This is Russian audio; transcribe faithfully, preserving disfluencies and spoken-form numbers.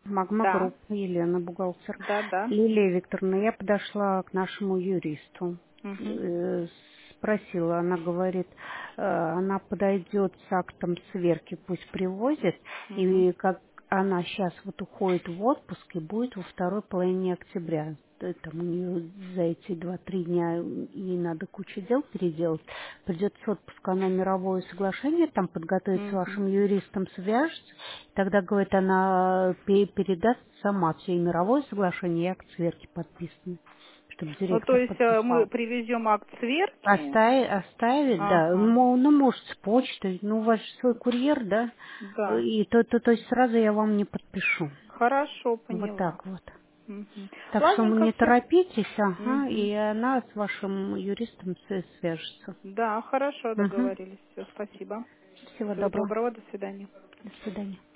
Магма Да, Групп, Елена, бухгалтер. да, да. Лилия Викторовна, я подошла к нашему юристу, Мгм. э, спросила, она говорит, э, она подойдет с актом сверки, пусть привозит, Мгм. и как она сейчас вот уходит в отпуск и будет во второй половине октября. Э, Там у нее за эти два-три дня ей надо кучу дел переделать. Придет с отпуска, она мировое соглашение там подготовит с Мгм. вашим юристом, свяжется. Тогда, говорит, она пе- передаст сама все и мировое соглашение, и акт сверки подписаны, чтобы Ну, то директор есть э, мы подписал. привезем акт сверки. Оставить, оставить, да. Ага, Ну, ну, может, с почтой. Ну, у вас же свой курьер, да? да. И то, то, то есть сразу я вам не подпишу. Хорошо, Вот поняла. так вот. Мгм. Так что Ладненько, не все. торопитесь, ага, и она с вашим юристом с- свяжется. Да, хорошо, Угу. договорились. Все, спасибо. Всего Всего доброго. доброго, до свидания. До свидания.